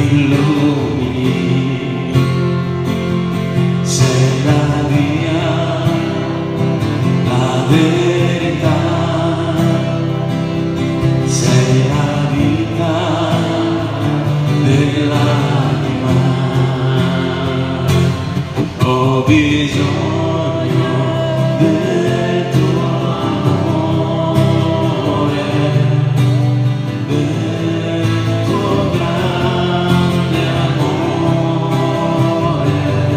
illumini, sei la via, la verità, sei la vita dell'anima. Ho bisogno del tuo amore, del tuo grande amore.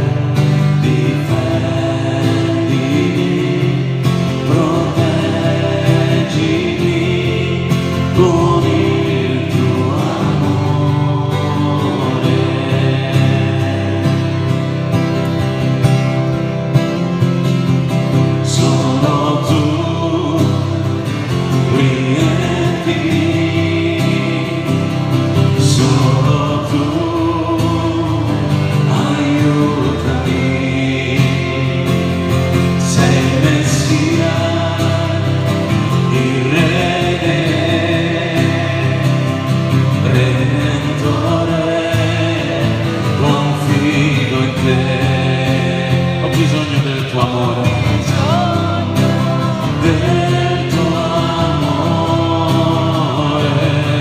Difendimi, proteggimi con il tuo amore. Solo tu riempimi, solo tu aiutami. Sei Messia, il Redentore, confido in te. Ho bisogno del tuo amore, del tuo amore,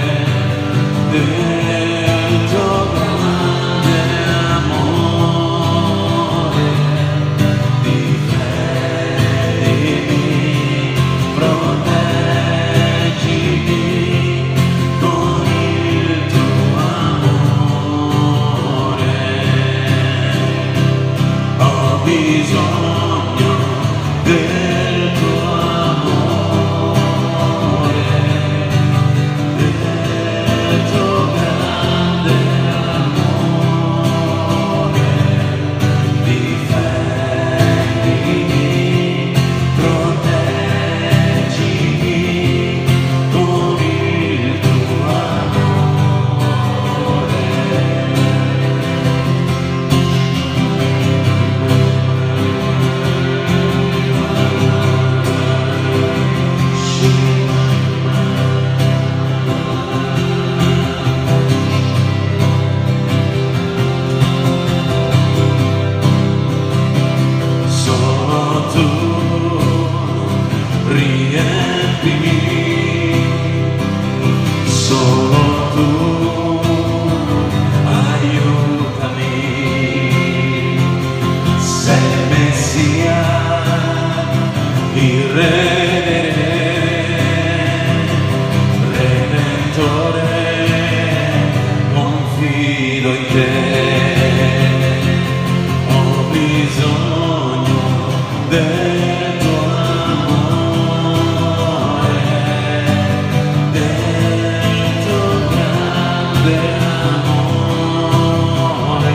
del tuo grande amore. Difendimi, proteggimi con il tuo amore. Ho bisogno del tuo amore, del tuo grande amore. Difendimi, proteggimi con il tuo amore. Solo tu riempimi, solo tu aiutami. Sei Messia, il Redentore, confido in te. Ho bisogno del tuo amore, del tuo grande amore.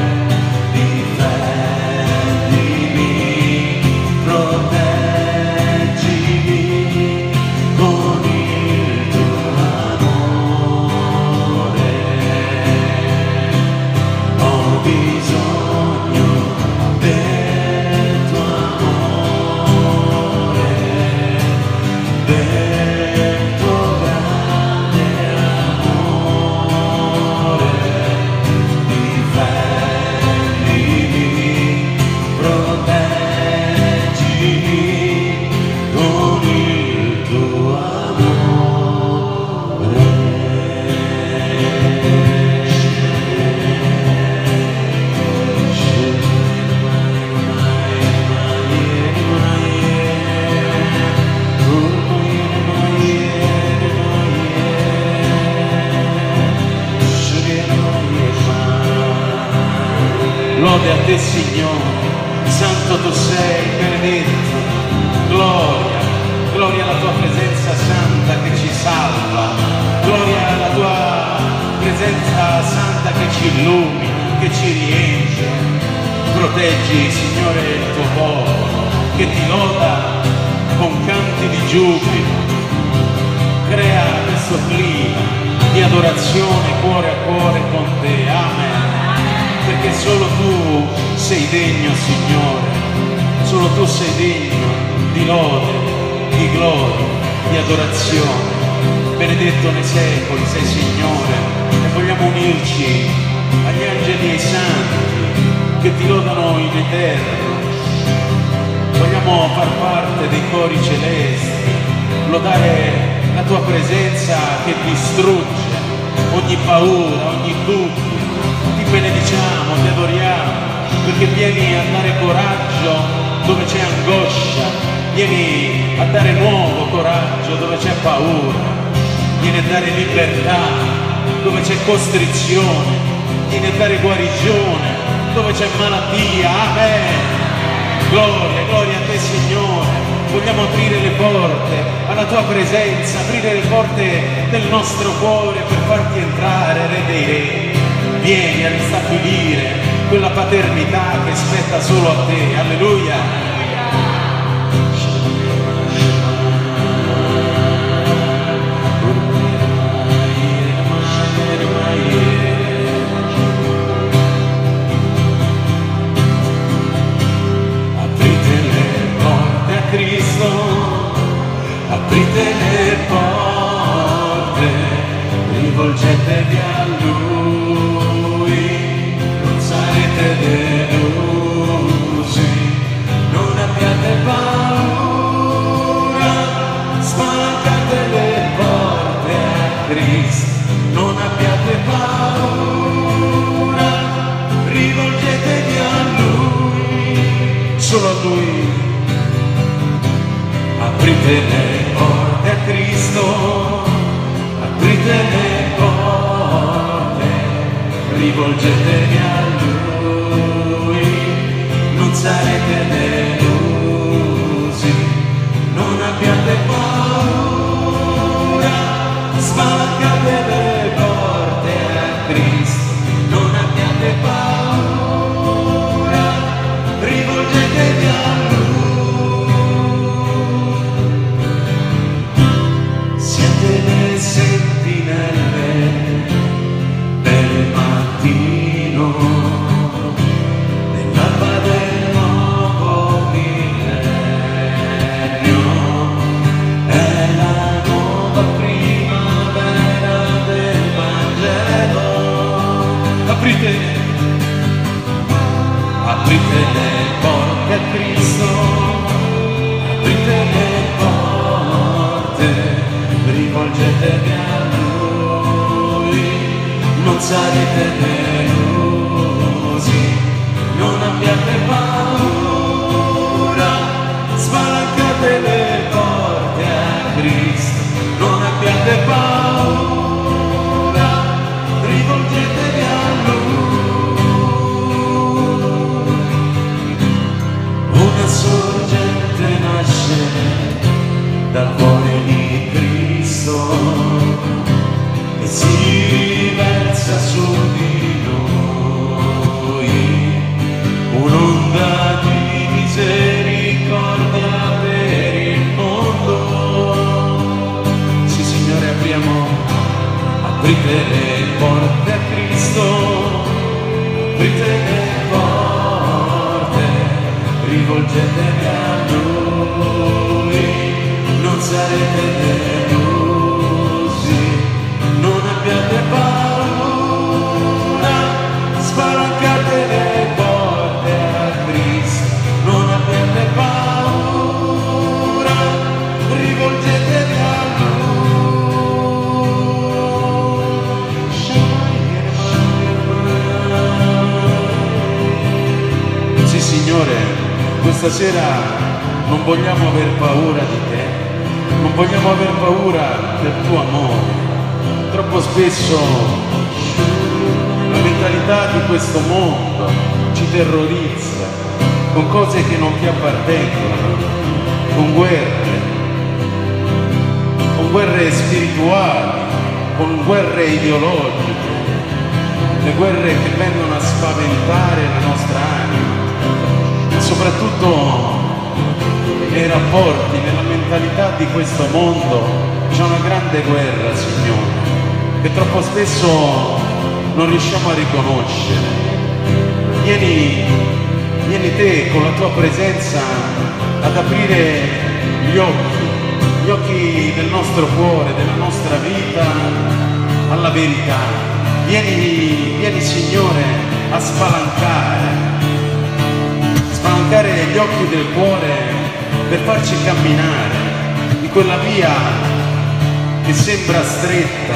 Difendimi, proteggimi con il tuo amore. Ho bisogno del tuo amore, del tuo grande amore. Difendimi, proteggimi con il tuo amore. Lode a te, Signore, santo tu sei, benedetto. Gloria, gloria alla tua presenza santa che ci salva, gloria alla tua presenza santa che ci illumina, che ci riempie. Proteggi, Signore, il tuo popolo che ti loda con canti di giubilo. Crea questo clima di adorazione cuore a cuore con te. Amen. Perché solo tu sei degno, Signore, solo tu sei degno di lode, di gloria, di adorazione. benedetto nei secoli, sei Signore, e vogliamo unirci agli angeli e ai santi che ti lodano in eterno. Vogliamo far parte dei cori celesti, lodare la tua presenza che distrugge ogni paura, ogni dubbio. Ti benediciamo, ti adoriamo, perché vieni a dare coraggio dove c'è angoscia, vieni a dare nuovo coraggio dove c'è paura, vieni a dare libertà dove c'è costrizione, vieni a dare guarigione dove c'è malattia. Amen. Gloria, gloria a te Signore. Vogliamo aprire le porte alla tua presenza, aprire le porte del nostro cuore per farti entrare, Re dei Re. Vieni a ristabilire quella paternità che spetta solo a te. Alleluia. Aprite le porte, rivolgetevi a Lui, non sarete delusi, non abbiate paura, spalancate le porte a Cristo, non abbiate paura, rivolgetevi a Lui, solo a Lui. Aprite le porte a Cristo, aprite le porte, rivolgetevi a Lui, non sarete delusi, non abbiate paura, spalancate le porte a Cristo, non abbiate paura, rivolgetevi a Lui. Delle sentinelle del mattino, nell'alba del nuovo millennio, è la nuova primavera del Vangelo. Aprite, aprite le porte a Cristo, aprite le porte, rivolgetevi a Lui, non sarete delusi, non abbiate paura, spalancate le porte a Cristo, non abbiate paura, rivolgetevi a Lui. Una sorgente nasce dal cuore di Cristo e si versa su di noi, un'onda di misericordia per il mondo. Sì Signore, apriamo, aprite le porte a Cristo, aprite le porte, rivolgetevi a Lui, non sarete delusi, non abbiate paura, spalancate le porte a Cristo, non abbiate paura, rivolgetevi a Lui. Sì Signore, questa sera non vogliamo aver paura di te, non vogliamo aver paura del tuo amore. Troppo spesso la mentalità di questo mondo ci terrorizza con cose che non ti appartengono, con guerre spirituali, con guerre ideologiche, le guerre che vengono a spaventare la nostra anima, e soprattutto nei rapporti, nella mentalità di questo mondo c'è una grande guerra, Signore, che troppo spesso non riusciamo a riconoscere. Vieni te con la tua presenza ad aprire gli occhi gli occhi del nostro cuore, della nostra vita alla verità. Vieni Signore a spalancare gli occhi del cuore per farci camminare in quella via che sembra stretta,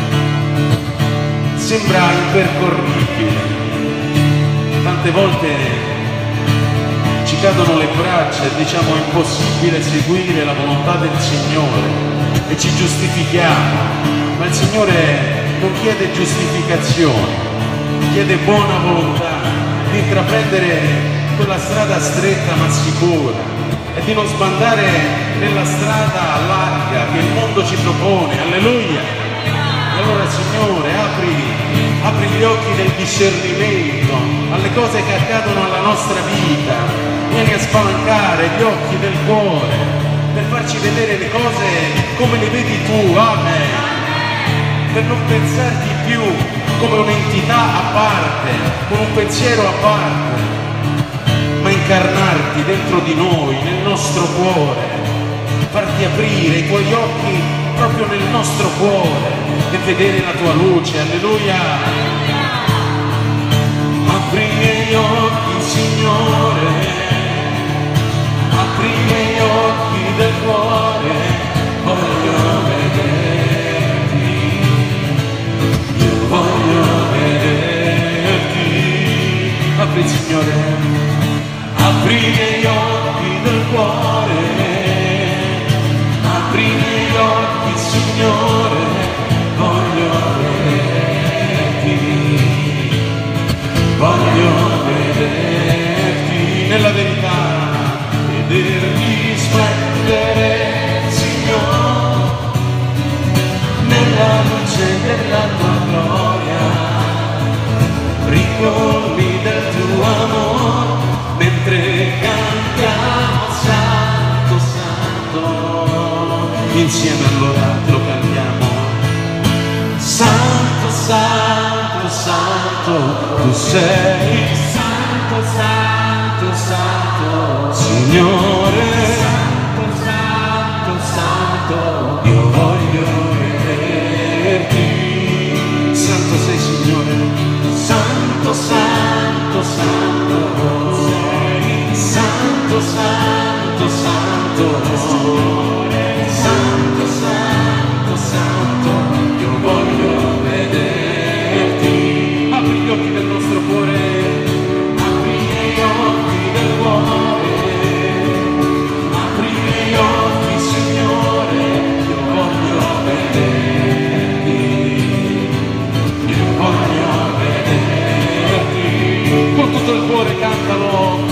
sembra impercorribile. Tante volte ci cadono le braccia e diciamo è impossibile seguire la volontà del Signore e ci giustifichiamo, ma il Signore non chiede giustificazioni, chiede buona volontà di intraprendere quella strada stretta ma sicura e di non sbandare nella strada larga che il mondo ci propone. Alleluia! E allora Signore apri gli occhi del discernimento alle cose che accadono alla nostra vita, vieni a spalancare gli occhi del cuore per farci vedere le cose come le vedi tu, amen, per non pensarti più come un'entità a parte, con un pensiero a parte, ma incarnarti dentro di noi, nel nostro cuore, farti aprire i tuoi occhi proprio nel nostro cuore e vedere la tua luce. Alleluia! Apri i miei occhi, Signore, apri i miei occhi del cuore, voglio vederti, io voglio vederti. Apri, Signore, apri i miei occhi del cuore, apri i miei occhi, Signore, voglio vederti, voglio vederti nella verità, vederti splendere, Signore, nella luce della tua gloria, ricolmi del tuo amore, mentre cantiamo Santo, Santo, insieme allora lo cantiamo. Santo, Santo, Santo, tu sei Santo, Santo, Santo, Signore, Santo, Santo, Santo, io voglio vederti. Santo sei, Signore, Santo, Santo, Santo, Santo, Santo, Santo, Signore, Santo, Santo, Santo, io voglio vederti. Apri gli occhi del nostro cuore, apri gli occhi del cuore, apri gli occhi, Signore, io voglio vederti, io voglio vederti. Con tutto il cuore cantalo.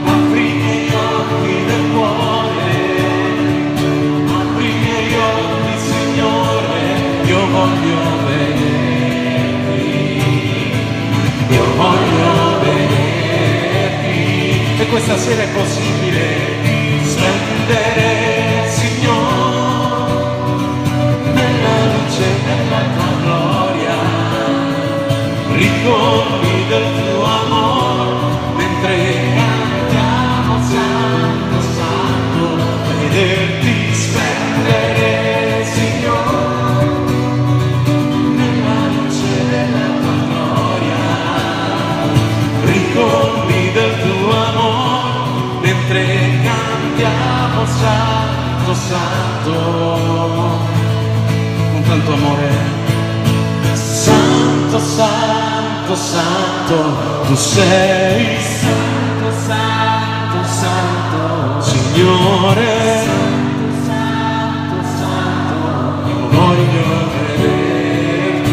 Voglio vederti, io voglio vederti. E questa sera è possibile splendere, Signore, nella luce della tua gloria, ricolmi del tuo amore, mentre cantiamo Santo, Santo, vederti splendere, Signore, ricolmi del tuo amore, mentre cantiamo Santo, Santo, con tanto amore. Santo, Santo, Santo, tu sei Santo, Santo, Santo, Signore, Santo, Santo, Santo, io voglio vederti.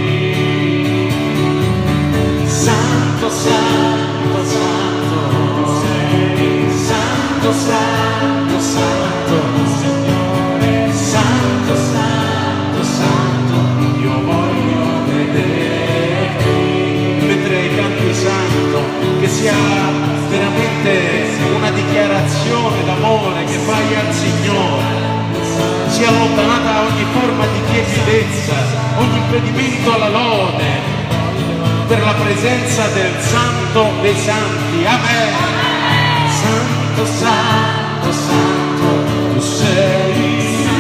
Santo, Santo, Santo, Santo, Santo, Santo, Signore, Santo, Santo, Santo, io voglio vederti. Mentre canti Santo, che sia veramente una dichiarazione d'amore che fai al Signore, sia allontanata ogni forma di tiepidezza, ogni impedimento alla lode, per la presenza del Santo dei Santi. Amen. Santo, Santo, Santo, tu sei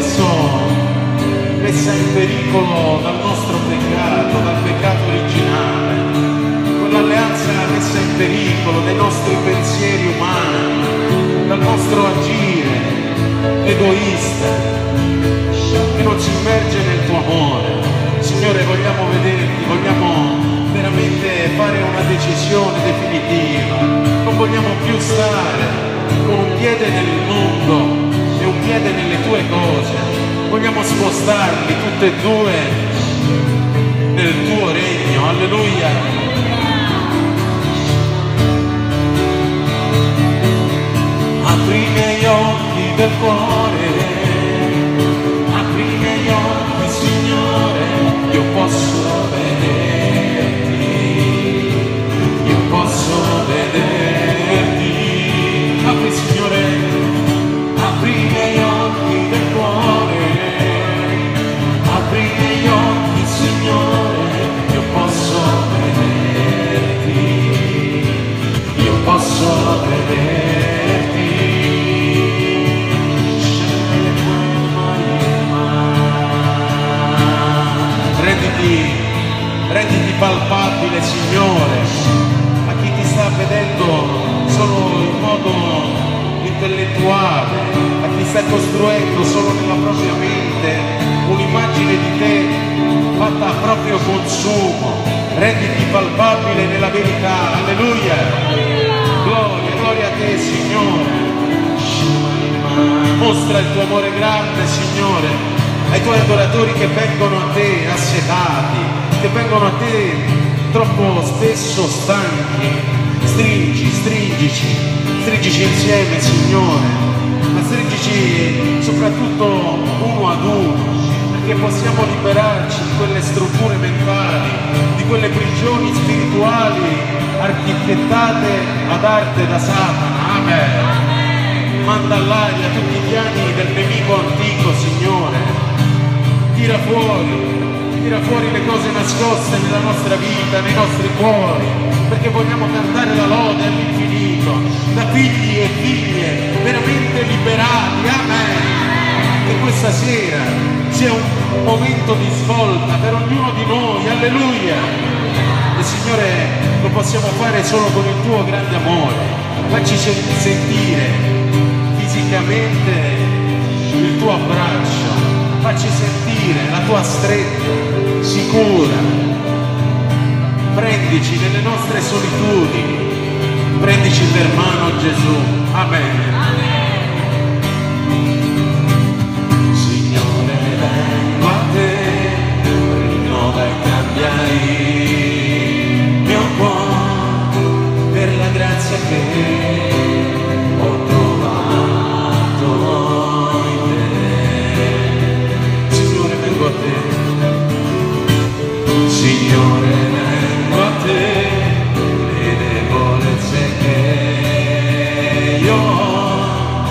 spesso messa in pericolo dal nostro peccato, dal peccato originale, quell'alleanza messa in pericolo dai nostri pensieri umani, dal nostro agire egoista che non ci immerge nel tuo amore. Signore, vogliamo vederti, vogliamo veramente fare una decisione definitiva, non vogliamo più stare con un piede nel mondo e un piede nelle tue cose, vogliamo spostarli tutti e due nel tuo regno. Alleluia. Apri i miei occhi del cuore, apri i miei occhi, Signore, io posso vederti, io posso vederti. Apri, Signore, apri i miei occhi del cuore, apri i miei occhi, Signore, io posso vederti, io posso vederti. Renditi palpabile, Signore, a chi ti sta vedendo solo in modo intellettuale, a chi sta costruendo solo nella propria mente un'immagine di te fatta a proprio consumo. Renditi palpabile nella verità. Alleluia. Gloria, gloria a te, Signore. Mostra il tuo amore grande, Signore, ai tuoi adoratori che vengono a te assetati, che vengono a te troppo spesso stanchi. Stringici insieme, Signore, ma stringici soprattutto uno ad uno, perché possiamo liberarci di quelle strutture mentali, di quelle prigioni spirituali architettate ad arte da Satana. Amen. Manda all'aria tutti i piani del nemico antico, Signore. Tira fuori le cose nascoste nella nostra vita, nei nostri cuori, perché vogliamo cantare la lode all'infinito, da figli e figlie veramente liberati. Amen. Che questa sera sia un momento di svolta per ognuno di noi. Alleluia. E Signore, lo possiamo fare solo con il tuo grande amore. Facci sentire fisicamente il tuo abbraccio, facci sentire la tua stretta sicura. Prendici nelle nostre solitudini, prendici per mano, Gesù. Amen. Signore, vengo a te, rinnova e cambia il mio cuore per la grazia che ho trovato in te. Signore, vengo a te. Signore, vengo a te, le debolezze che io ho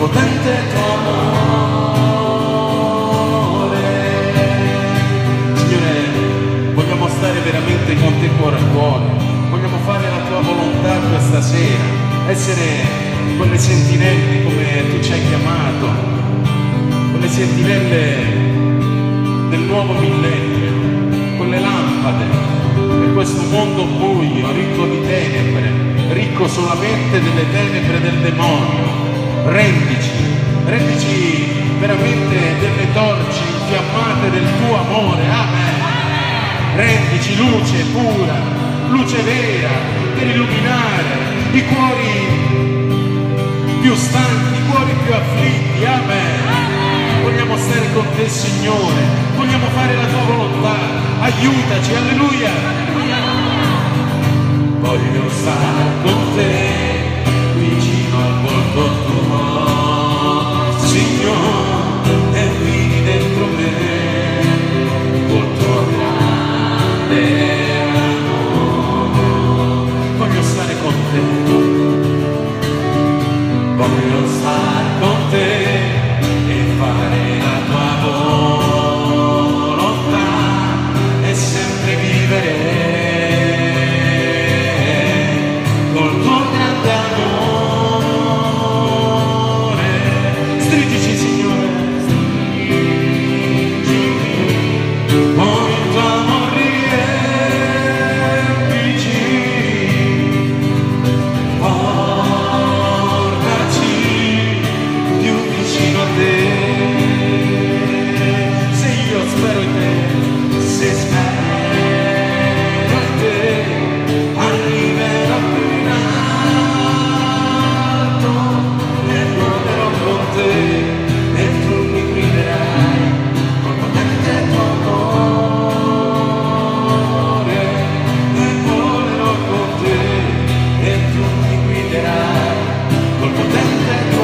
potente tuo amore. Signore, vogliamo stare veramente con te cuore a cuore, vogliamo fare la tua volontà questa sera, essere quelle sentinelle come tu ci hai chiamato, quelle sentinelle del nuovo millennio, quelle lampade per questo mondo buio, ricco di tenebre, ricco solamente delle tenebre del demonio. Rendici veramente delle torce infiammate del tuo amore, amen. Rendici luce pura, luce vera, per illuminare i cuori più stanchi, i cuori più afflitti, amen. Vogliamo stare con te, Signore, vogliamo fare la tua volontà, aiutaci, alleluia. Voglio stare con te, vicino al volto tuo, Signore, e vivi dentro me, col tuo grande amore. Voglio stare con te, voglio stare con te e fare la tua volontà e sempre vivere col tuo grande amore. stringici, Signore, con il tuo amore riempici, portaci più vicino a te. se io spero in te, Se spero in te, arriverò più in alto e volerò con te e tu mi guiderai col potente tuo amore. E volerò con te e tu mi guiderai col potente tuo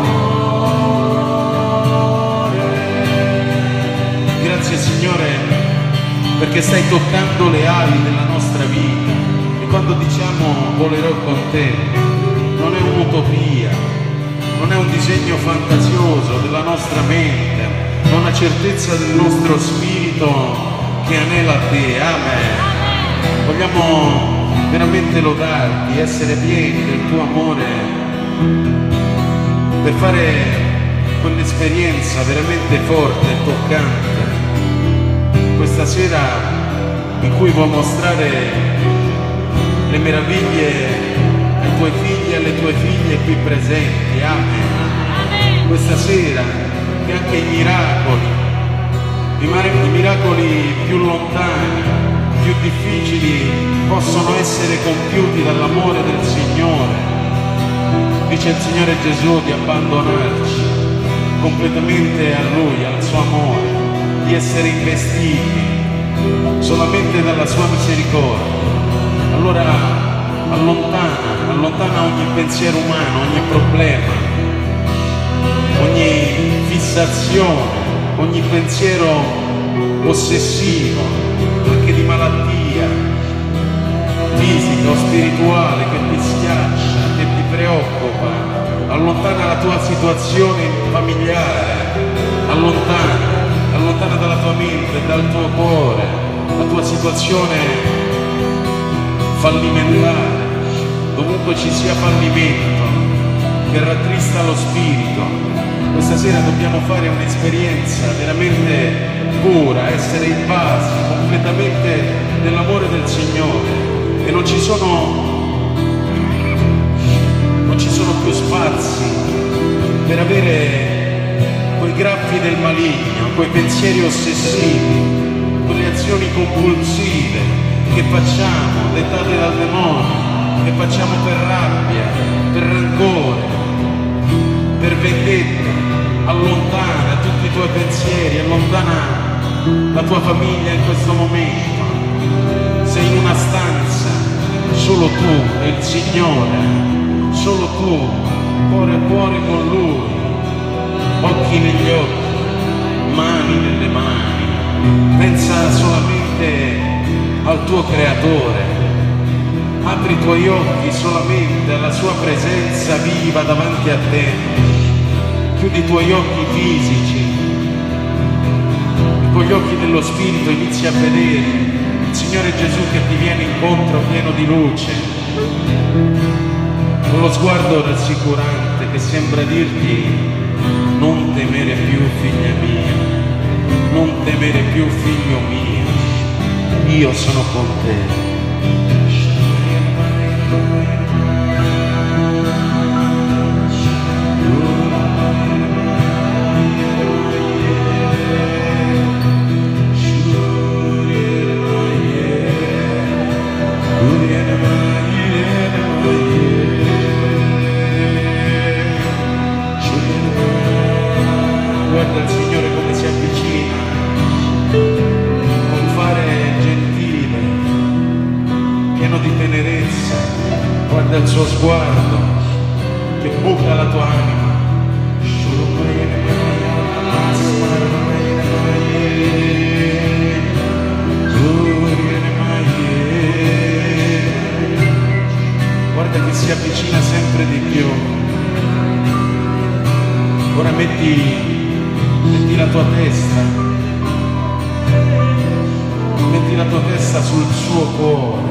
amore. grazie Signore, perché stai toccando le ali della nostra vita e quando diciamo volerò con te non è un'utopia, non è un disegno fantasioso della nostra mente, è una certezza del nostro spirito che anela a te, amen. Vogliamo veramente lodarti, essere pieni del tuo amore per fare quell'esperienza veramente forte e toccante questa sera in cui vuoi mostrare le meraviglie ai tuoi figli e alle tue figlie qui presenti, amen. Questa sera che anche i miracoli più lontani, più difficili possono essere compiuti dall'amore del Signore. Dice il Signore Gesù di abbandonarci completamente a Lui, al suo amore, di essere investiti solamente dalla sua misericordia. Allora allontana ogni pensiero umano, ogni problema, ogni fissazione, ogni pensiero ossessivo, anche di malattia fisica o spirituale che ti schiaccia, che ti preoccupa. Allontana la tua situazione familiare, allontana dalla tua mente, dal tuo cuore, la tua situazione fallimentare, dovunque ci sia fallimento che rattrista lo spirito. Questa sera dobbiamo fare un'esperienza veramente pura, essere invasi completamente nell'amore del Signore e non ci sono più spazi per avere quei graffi del maligno, quei pensieri ossessivi, quelle azioni compulsive che facciamo, dettate dal demonio, che facciamo per rabbia, per rancore, per vendetta. Allontana tutti i tuoi pensieri, allontana la tua famiglia in questo momento. Sei in una stanza, solo tu e il Signore, solo tu, cuore a cuore con Lui, occhi negli occhi, mani nelle mani. Pensa solamente al tuo Creatore, apri i tuoi occhi solamente alla sua presenza viva davanti a te chiudi i tuoi occhi fisici e con gli occhi dello Spirito inizi a vedere il Signore Gesù che ti viene incontro pieno di luce, con lo sguardo rassicurante che sembra dirti: non temere più, figlia mia, non temere più, figlio mio, io sono con te. Guarda il Signore come si avvicina, con fare gentile, pieno di tenerezza. Guarda il suo sguardo che buca la tua anima. Guarda che si avvicina sempre di più. Ora metti la tua testa, metti la tua testa sul suo cuore.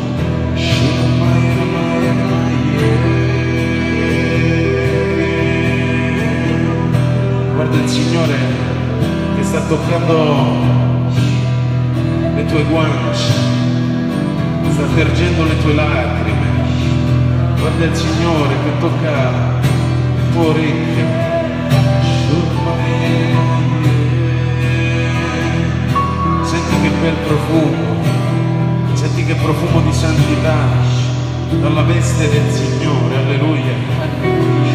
Guarda il Signore che sta toccando le tue guance, sta tergendo le tue lacrime. Guarda il Signore che tocca le tue orecchie. Senti che bel profumo, senti che profumo di santità dalla veste del Signore, alleluia.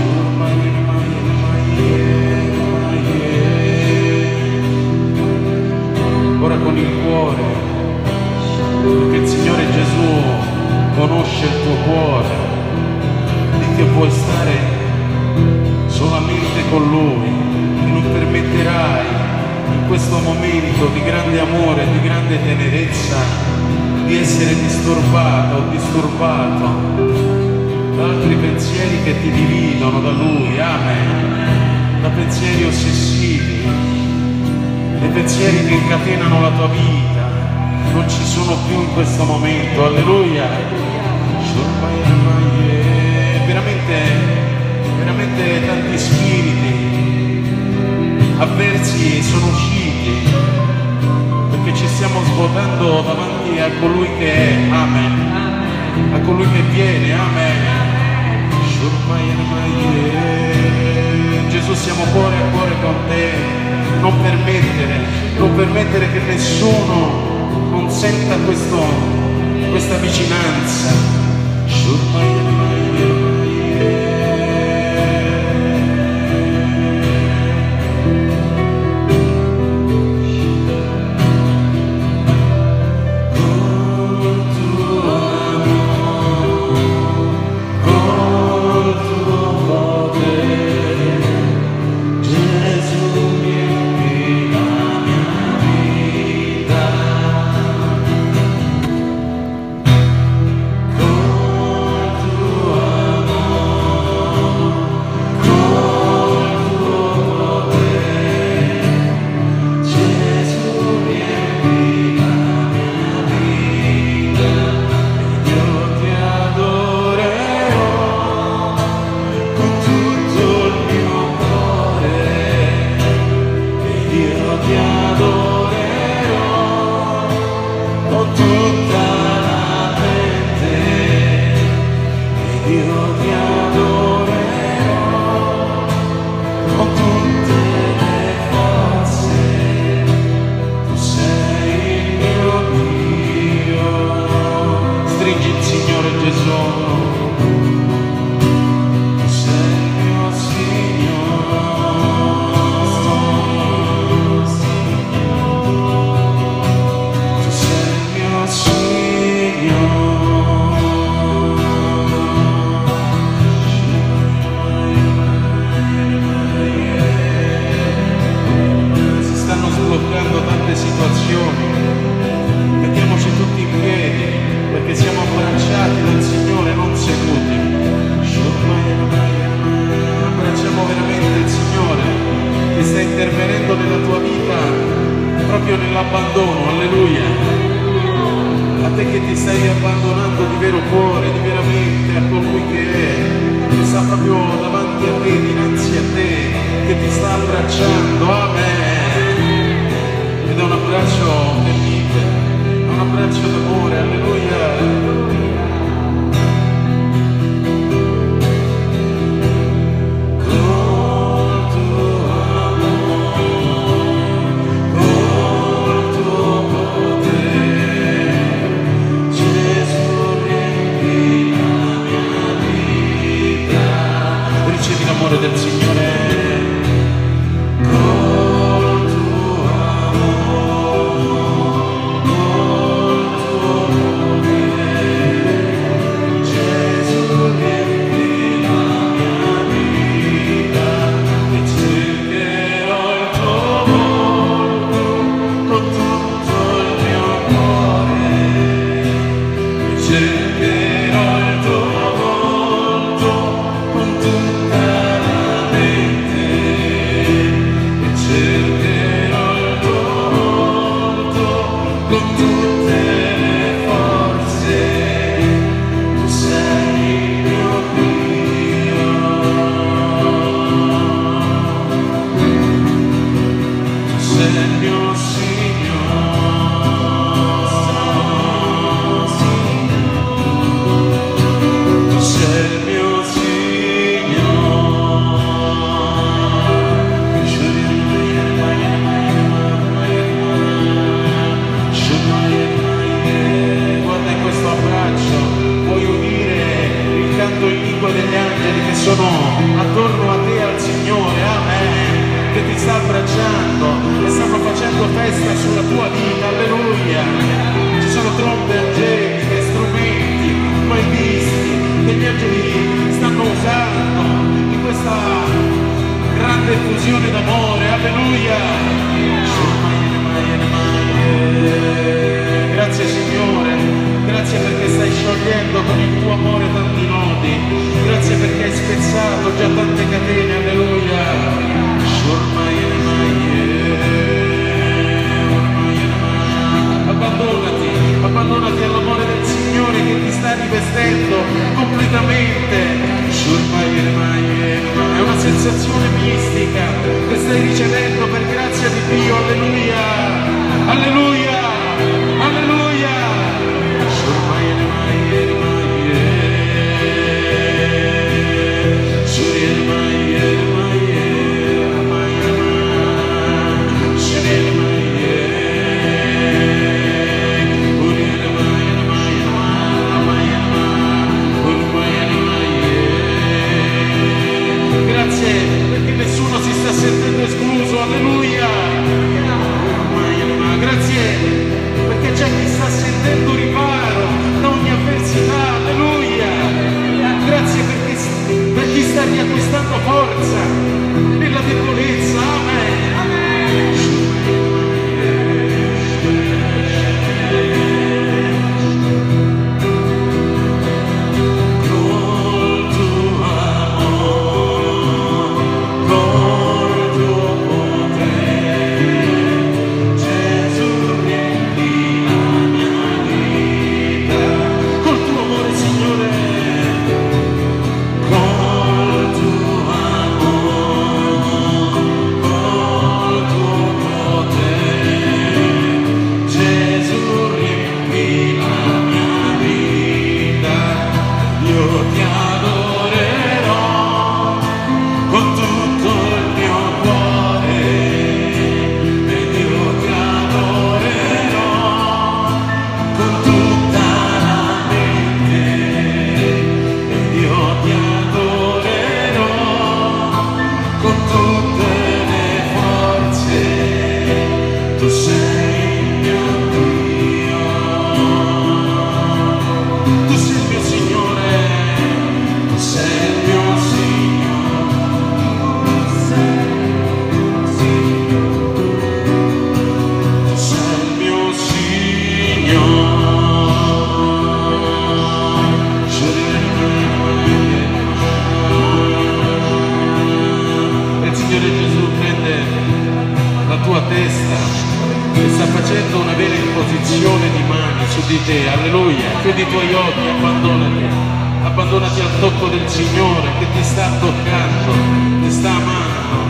Ora con il cuore, perché il Signore Gesù conosce il tuo cuore, di che puoi stare solamente con Lui, che non permetterai in questo momento di grande amore, di grande tenerezza, di essere disturbato o disturbato da altri pensieri che ti dividono da Lui, amen, da pensieri ossessivi, dei pensieri che incatenano la tua vita, non ci sono più in questo momento, alleluia. Veramente tanti spiriti avversi sono usciti, perché ci stiamo svuotando davanti a colui che è, amen, a colui che viene, amen. Gesù, siamo cuore a cuore con te, non permettere che nessuno non senta questa vicinanza. sta intervenendo nella tua vita proprio nell'abbandono, alleluia. A te che ti stai abbandonando di vero cuore, di veramente a colui che sta proprio davanti a te, dinanzi a te, che ti sta abbracciando, amen. Ed è un abbraccio che vive, è un abbraccio d'amore, alleluia. L'amore del Signore, col tuo amore, col tuo potere, Gesù riempi la mia vita e cercherò il tuo volto con tutto il mio cuore, e cercherò il tuo volto con tutta degli angeli che sono attorno a te, al Signore, amen, che ti sta abbracciando e stanno facendo festa sulla tua vita, alleluia. Ci sono trombe angeliche, strumenti mai visti che gli angeli stanno usando in questa grande effusione d'amore, alleluia. Grazie Signore, grazie perché stai sciogliendo con il tuo amore tanti nodi, grazie perché hai spezzato già tante catene, alleluia. Abbandonati all'amore del Signore che ti sta rivestendo completamente. È una sensazione mistica che stai ricevendo per grazia di Dio, alleluia, alleluia, alleluia. Grazie perché nessuno si sta sentendo escluso, alleluia. Grazie perché c'è chi sta sentendo riparo da ogni avversità, alleluia. Grazie per chi sta riacquistando forza nella debolezza, amen. Signore Gesù prende tua testa e sta facendo una vera imposizione di mani su di te. Alleluia. Chiudi i tuoi occhi, abbandonati al tocco del Signore che ti sta toccando, ti sta amando.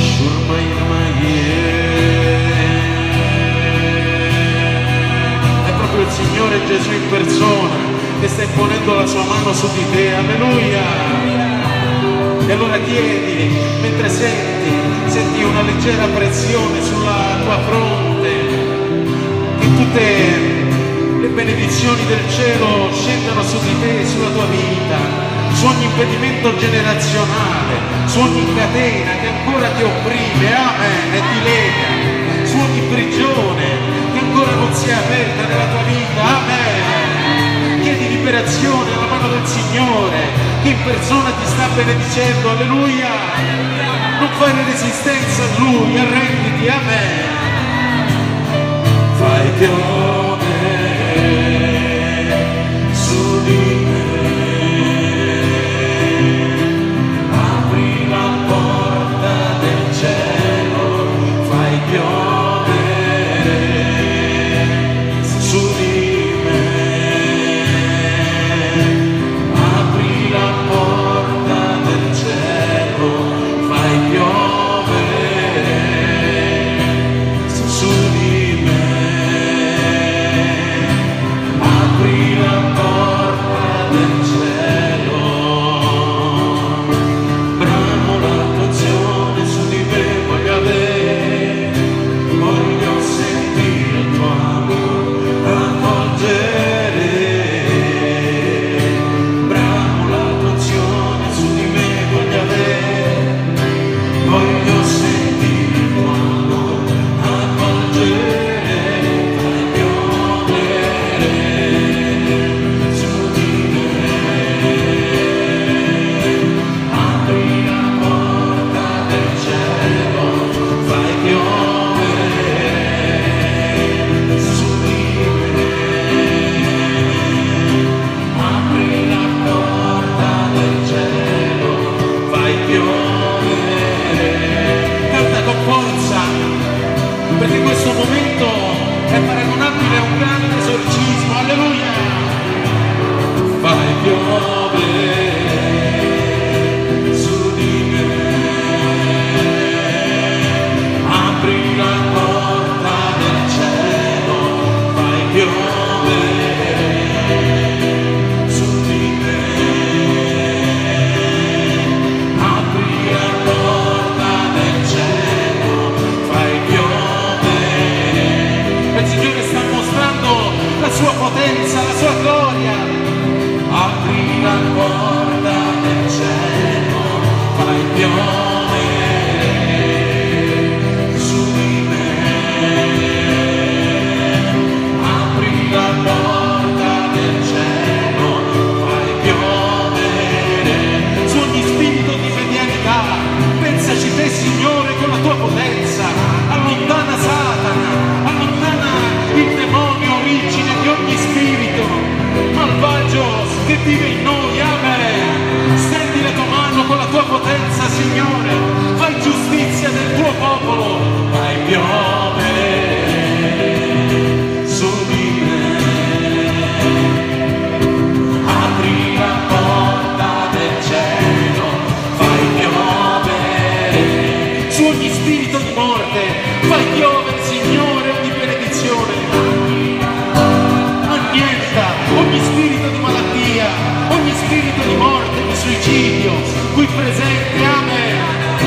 È proprio il Signore Gesù in persona che sta imponendo la sua mano su di te. Alleluia. E allora chiedi, mentre senti una leggera pressione sulla tua fronte, che tutte le benedizioni del cielo scendano su di te, sulla tua vita, su ogni impedimento generazionale, su ogni catena che ancora ti opprime, amen, e ti lega, su ogni prigione che ancora non si è aperta nella tua vita, amen. Chiedi liberazione alla mano del Signore che in persona ti sta benedicendo, alleluia. Non fare resistenza a Lui, arrenditi, amen. Fai piovere su di me, apri la porta del cielo, fai piovere su di me, apri la porta del cielo, fai piovere su di me. Apri la porta del cielo, bramo la tua azione su di me, voglio avere, voglio sentire il tuo amore avvolgere, bramo la tua azione su di me, voglio avere, voglio sentire il tuo amore avvolgere. Perché questo momento è paragonabile a un grande esorcismo, alleluia! Fai piovere su di me, apri la porta del cielo, fai piovere su di me, apri la porta del cielo, fai piovere. Il Signore sta mostrando la sua potenza, la sua gloria. Apri la porta del cielo, fai piovere su di me. Apri la porta del cielo, fai piovere su ogni spirito di medianità. Pensaci te, Signore, con la tua potenza. Allontana Satana, allontana il demonio, origine di ogni spirito malvagio che vive in noi, amen. Stendi la tua mano con la tua potenza, Signore, fai giustizia del tuo popolo, fai piovere su di me, apri la porta del cielo, fai piovere su ogni spirito di morte, fai piovere, Signore, ogni benedizione, annienta ogni spirito di malattia, ogni spirito di morte, di suicidio, qui presente, amen.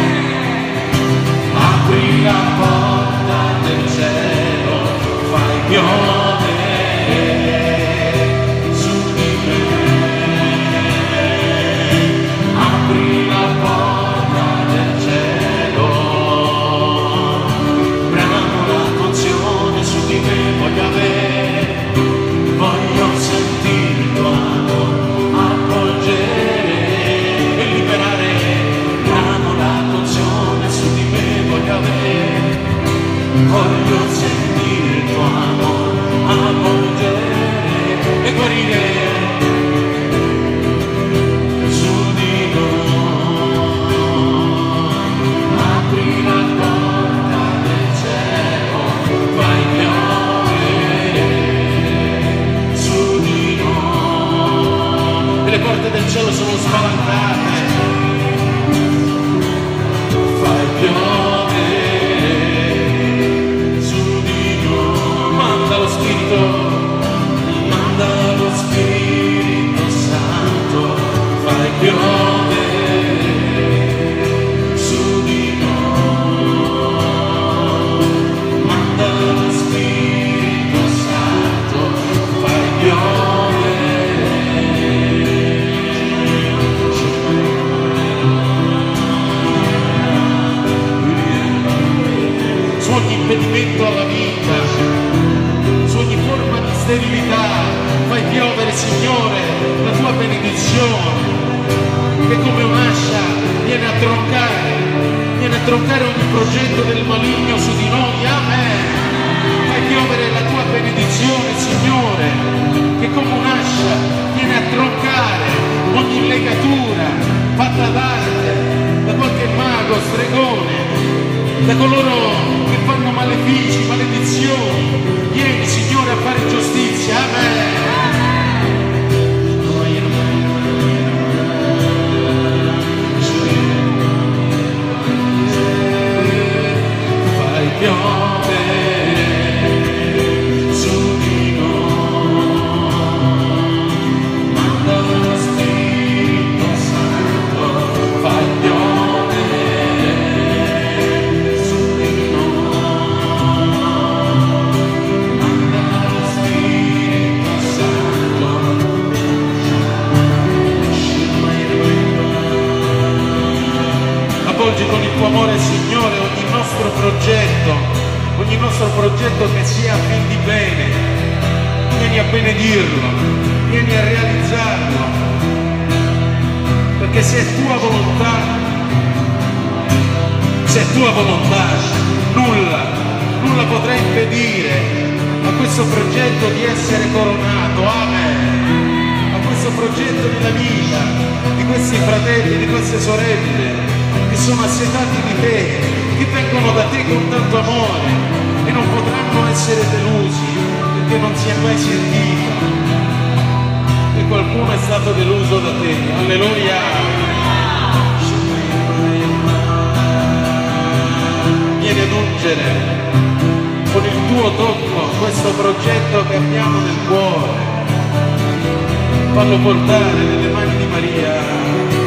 Apri la porta del cielo, fai piovere su di me, apri la porta del cielo, bramo la tua azione su di me, voglio avere, voglio sentire il tuo amore avvolgere e liberare, bramo la tua azione su di me, voglio avere, voglio sentire il tuo amore avvolgere e guarire su di noi. Apri la porta del cielo, impedimento alla vita, su ogni forma di sterilità. Fai piovere, Signore, la tua benedizione, che come un'ascia viene a troncare ogni progetto del maligno su di noi. Amen. Fai piovere la tua benedizione, Signore, che come un'ascia viene a troncare ogni legatura fatta d'arte, da qualche mago, stregone, da coloro che fanno malefici, maledizioni. Vieni, Signore, a fare giustizia. Amen. Fai piovere su di noi, manda lo Spirito Santo. Fai piovere su di noi, manda lo Spirito Santo. Avvolgi con il tuo amore, Signore, ogni nostro progetto che sia a fin di bene. Vieni a benedirlo, vieni a realizzarlo, perché se è tua volontà, nulla potrà impedire a questo progetto di essere coronato. Amen. A questo progetto della vita di questi fratelli, di queste sorelle che sono assetati di te, che vengono da te con tanto amore e non potranno essere delusi, perché non si è mai sentito che qualcuno è stato deluso da te. Alleluia. Vieni ad ungere con il tuo tocco questo progetto che abbiamo nel cuore. Fallo portare nelle mani di Maria.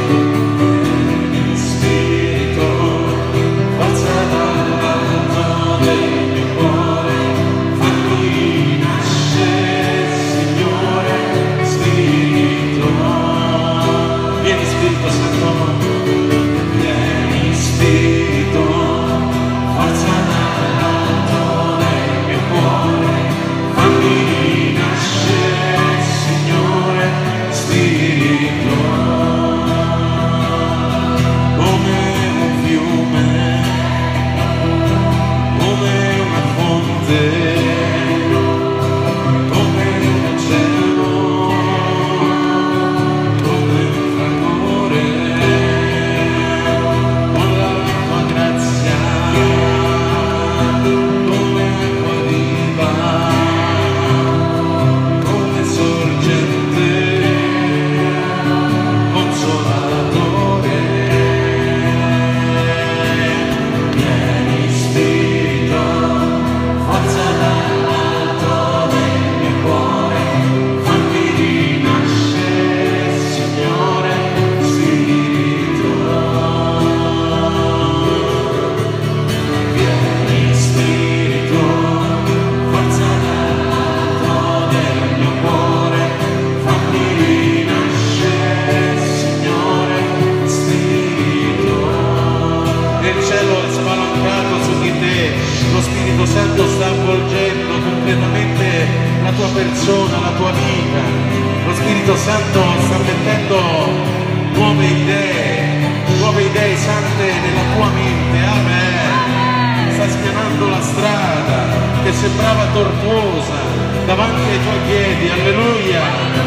Persona, la tua vita. Lo Spirito Santo sta mettendo nuove idee sante nella tua mente. Amen. Sta spianando la strada che sembrava tortuosa davanti ai tuoi piedi. Alleluia.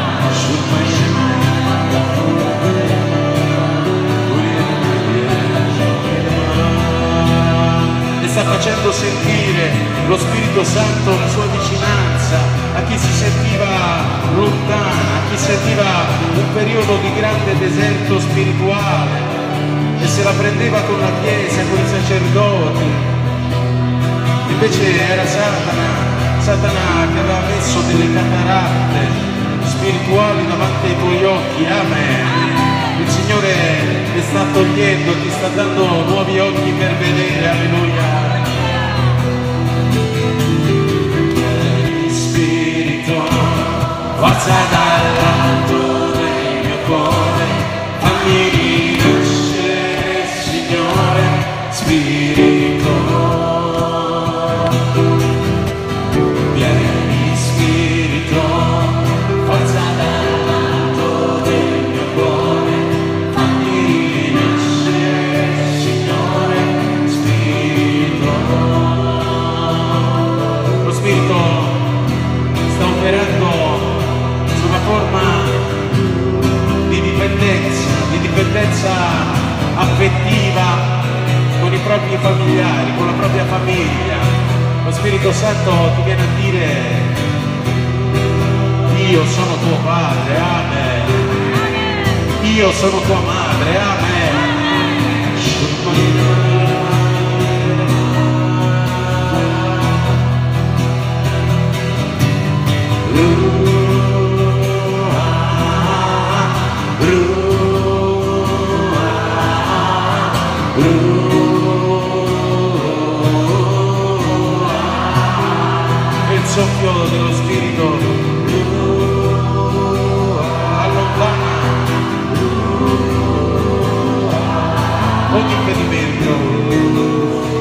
E sta facendo sentire lo Spirito Santo la sua vicinanza a chi si sentiva lontana, a chi sentiva un periodo di grande deserto spirituale e se la prendeva con la Chiesa, con i sacerdoti. Invece era Satana che aveva messo delle cataratte spirituali davanti ai tuoi occhi. Amen. Il Signore ti sta togliendo, ti sta dando nuovi occhi per vedere. Alleluia. Forza dall'alto del mio cuore, fammi rinascere, Signore, Spirito. familiari, con la propria famiglia. Lo Spirito Santo ti viene a dire: io sono tuo padre, amen. Io sono tua madre, amen. Il soffio dello Spirito allontana ogni impedimento.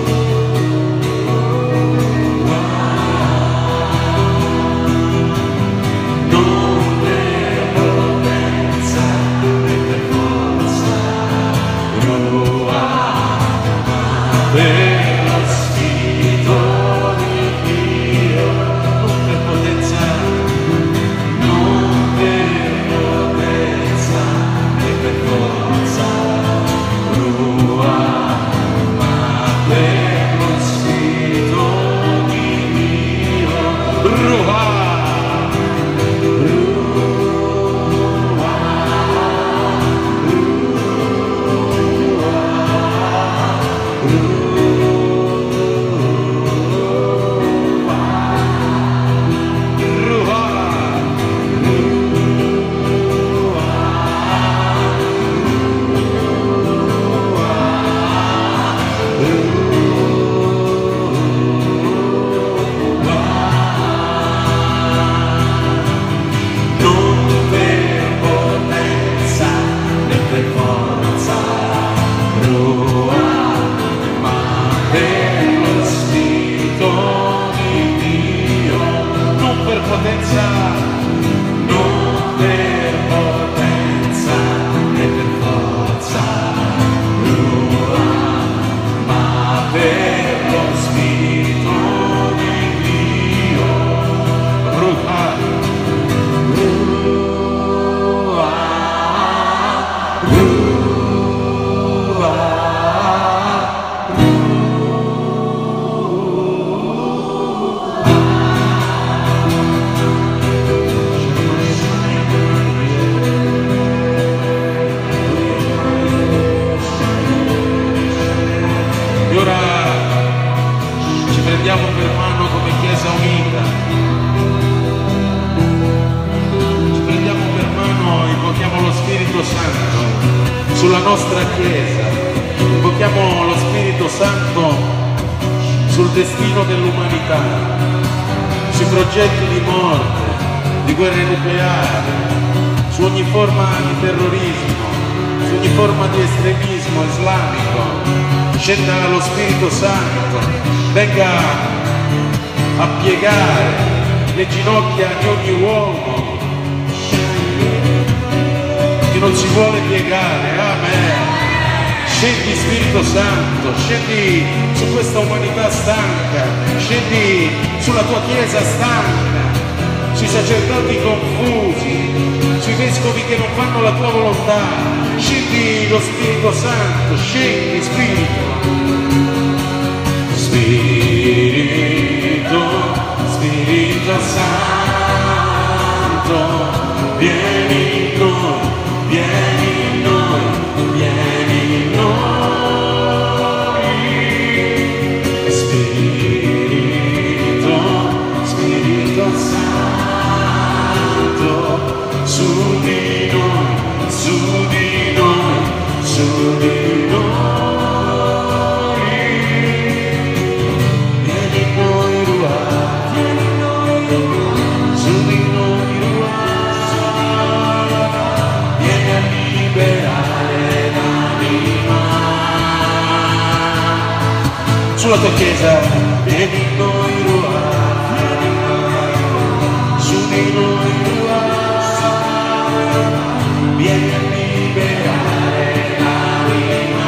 Sulla nostra Chiesa, invochiamo lo Spirito Santo sul destino dell'umanità, sui progetti di morte, di guerre nucleari, su ogni forma di terrorismo, su ogni forma di estremismo islamico. Scenda lo Spirito Santo, venga a piegare le ginocchia di ogni uomo che non si vuole piegare, amen. Scendi Spirito Santo, scendi su questa umanità stanca, scendi sulla tua Chiesa stanca, sui sacerdoti confusi, sui vescovi che non fanno la tua volontà. Scendi lo Spirito Santo, scendi Spirito Santo, vieni in noi, vieni in noi, vieni in noi. Spirito Santo, su di noi, su di noi, su di noi. Vieni in noi, Ruach, vieni in noi, su di noi, Ruach, vieni a liberare l'anima. Sulla tua Chiesa, vieni in noi, Ruach, vieni in noi, su di noi, Ruach, vieni a liberare l'anima.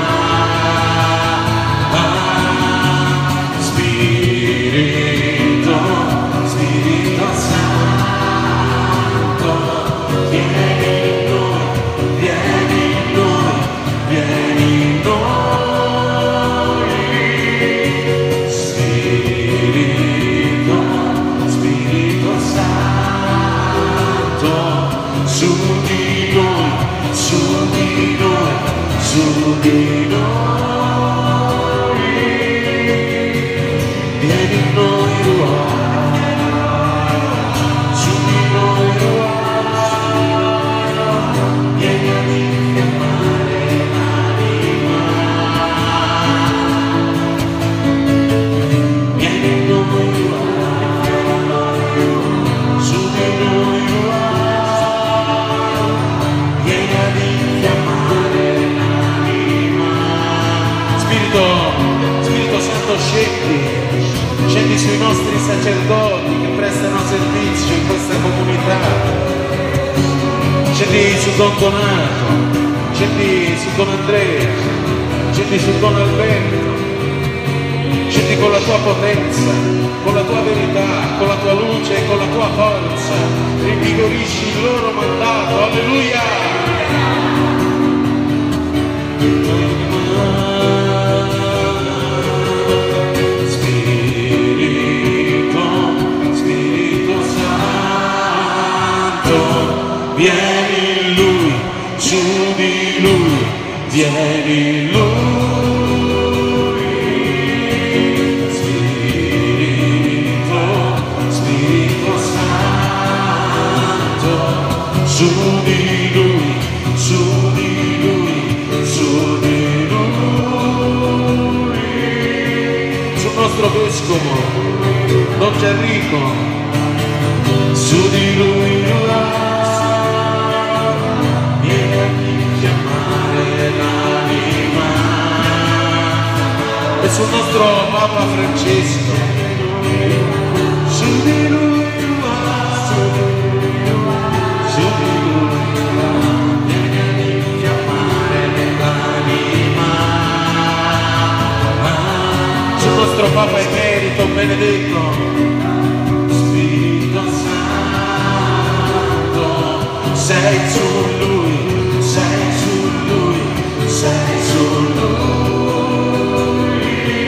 Spirito Santo, vieni in noi, vieni in noi, vieni in noi. scendi sui nostri sacerdoti che prestano servizio in questa comunità, scendi su Don Donato, scendi su Don Andrea, scendi su Don Alberto, scendi con la tua potenza, con la tua verità, con la tua luce e con la tua forza, rinvigorisci il loro mandato, alleluia! Spirito Santo, vieni in Lui, su di Lui, vieni in Lui. Spirito Santo, su di Lui, su di Lui, su di Lui. Sul nostro vescovo Don Gianrico, su di Lui vieni a chiamare l'anima, e sul nostro Papa Francesco, su di Lui, su di Lui vieni a chiamare l'anima, sul nostro Papa Emerito Benedetto. Sei su Lui, sei su Lui, sei su Lui.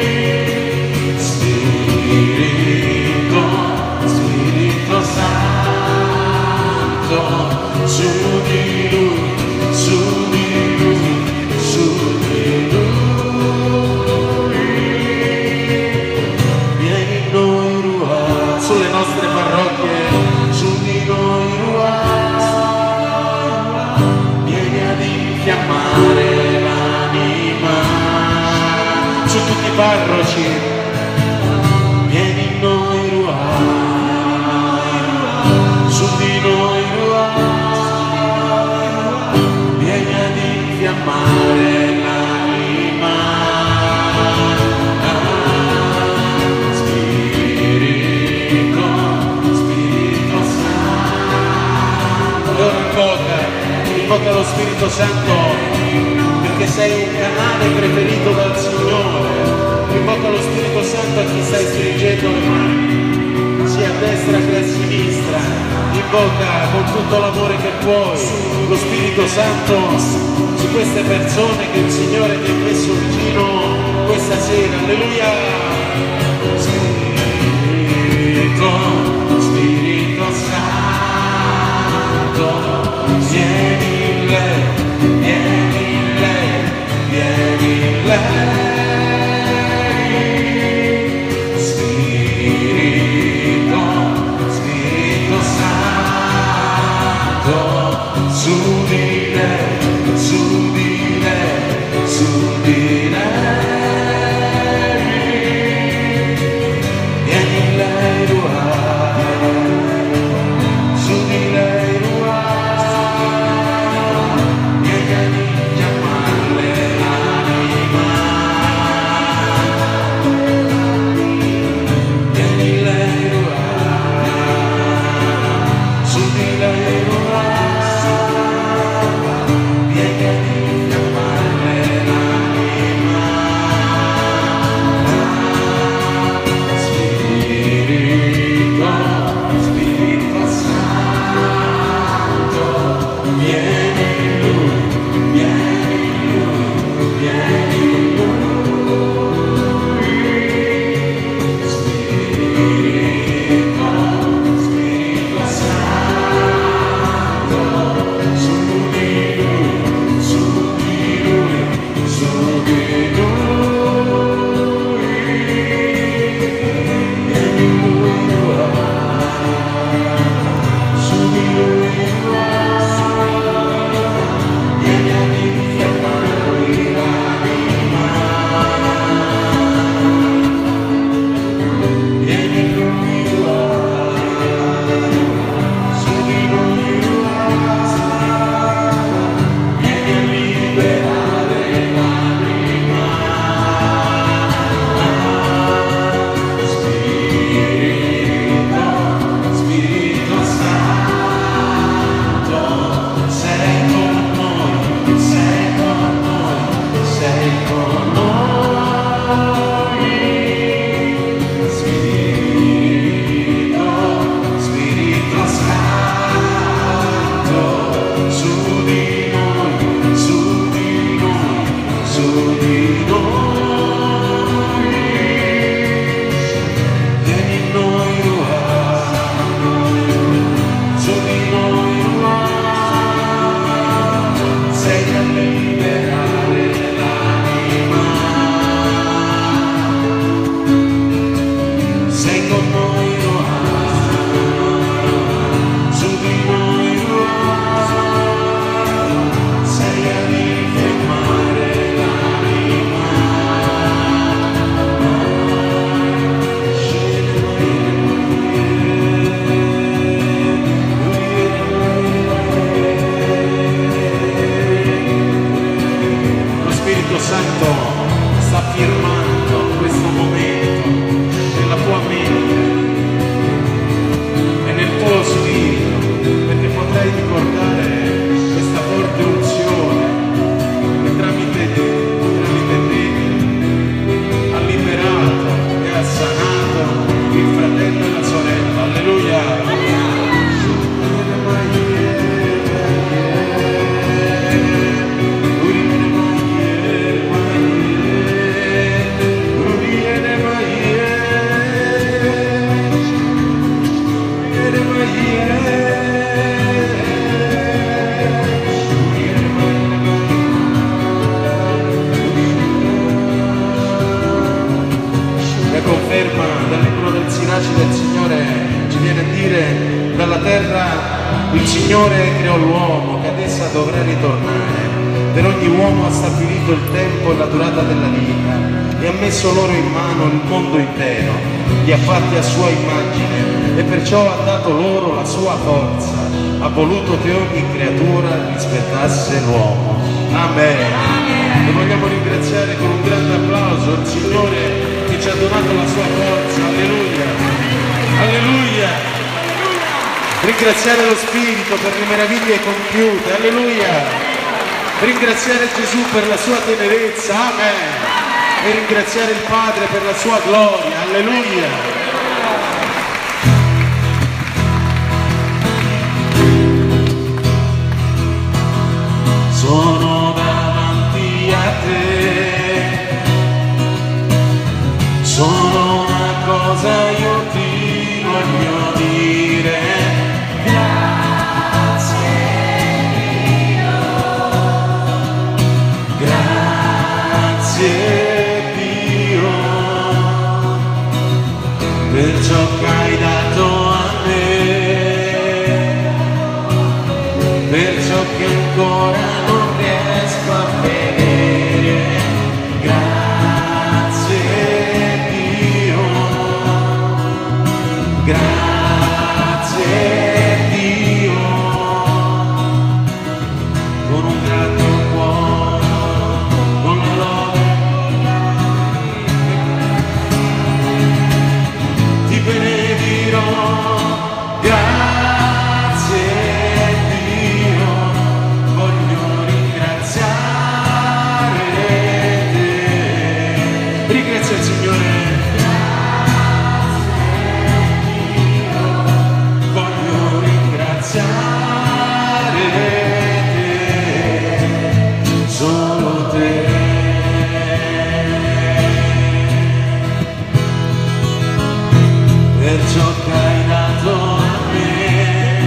Spirito Santo, su di Lui, su di Lui, su di Lui. Vieni in noi Ruah, sulle nostre parrocchie, su di noi Ruah. Chiamare l'anima, su tutti i parroci, vieni in noi Ruah, su di noi Ruah, vieni ad infiammare l'anima, Spirito Santo. Allora invoca lo Spirito Santo, perché sei un canale preferito dal Signore. Invoca lo Spirito Santo a chi stai stringendo le mani, sia a destra che a sinistra. Invoca con tutto l'amore che puoi lo Spirito Santo su queste persone che il Signore ti ha messo vicino questa sera. Alleluia! Spirito Santo, vieni in lei, vieni in lei, vieni in lei. Spirito Santo, su di lei, su di lei, su di lei. afferma dal libro del Siracide, il Signore ci viene a dire: dalla terra il Signore creò l'uomo che ad essa dovrà ritornare. Per ogni uomo ha stabilito il tempo e la durata della vita e ha messo loro in mano il mondo intero. Li ha fatti a sua immagine e perciò ha dato loro la sua forza. Ha voluto che ogni creatura rispettasse l'uomo. Amen. E vogliamo ringraziare con un grande applauso il Signore che ci ha donato la sua forza. Alleluia. Alleluia. Ringraziare lo Spirito per le meraviglie compiute. Alleluia. Ringraziare Gesù per la sua tenerezza. Amen. E ringraziare il Padre per la sua gloria. Alleluia. Sono davanti a te, solo una cosa io ti voglio dire: grazie Dio, grazie Dio, per ciò che hai dato a me, per ciò che ancora a vedere. Grazie Dio, grazie Dio, con un grato cuore, con la lode ti benedirò. Ringrazia il Signore. Voglio ringraziare te, solo te. Per ciò che hai dato a me,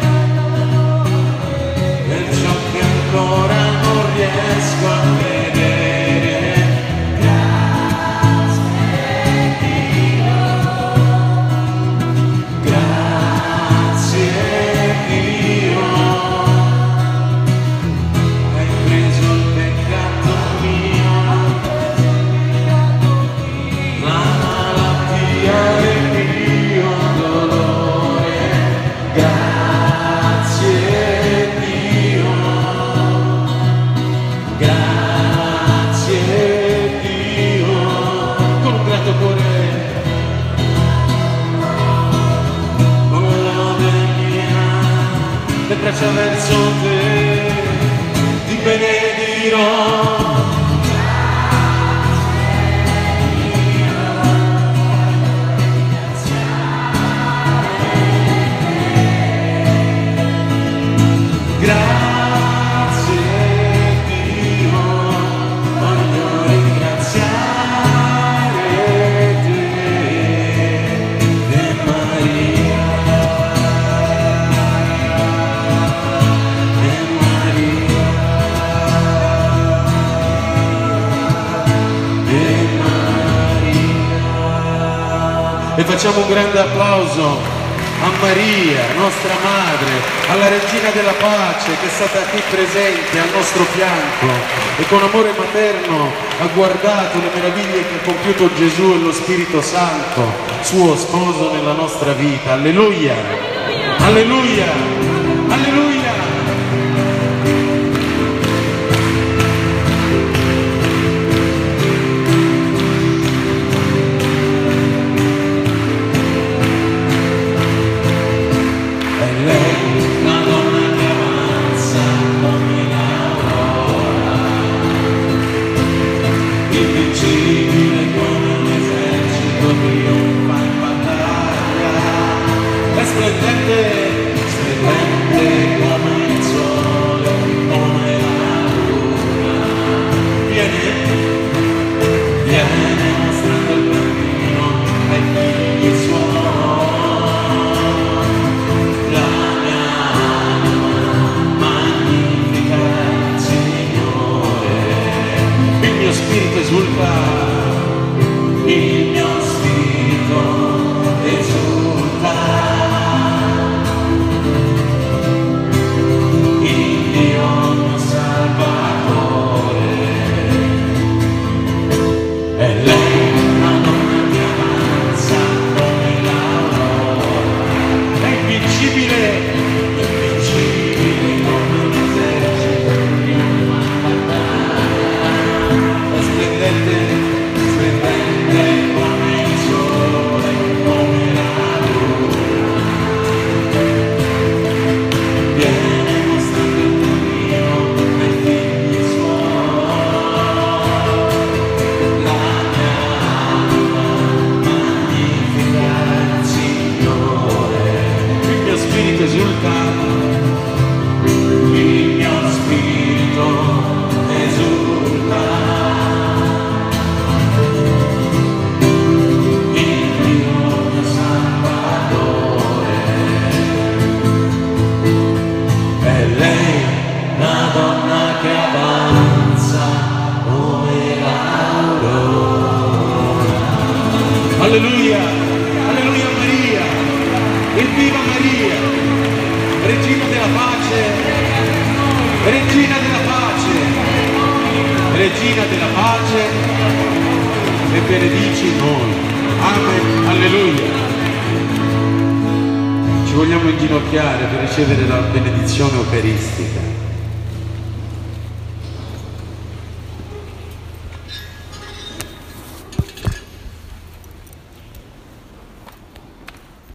per ciò che ancora non riesco a vedere. Braccia verso te, ti benedirò. Grazie Dio, voglio ringraziare te e Maria. E facciamo un grande applauso a Maria, nostra madre, alla Regina della Pace che è stata qui presente al nostro fianco e con amore materno ha guardato le meraviglie che ha compiuto Gesù e lo Spirito Santo, suo sposo nella nostra vita. Alleluia! Alleluia! Alleluia! Splendente come il sole, come la luna, viene mostrando il cammino ai figli suoi. La mia anima magnifica il Signore, il mio spirito esulta, il mio spirito esulta, il mio spirito esulta, il mio Salvatore, è lei la donna che avanza come l'aurora. Alleluia, alleluia Maria, evviva Maria, regina della pace, regina della pace, regina della pace, e benedici noi. Amen, alleluia. Ci vogliamo inginocchiare per ricevere la benedizione eucaristica.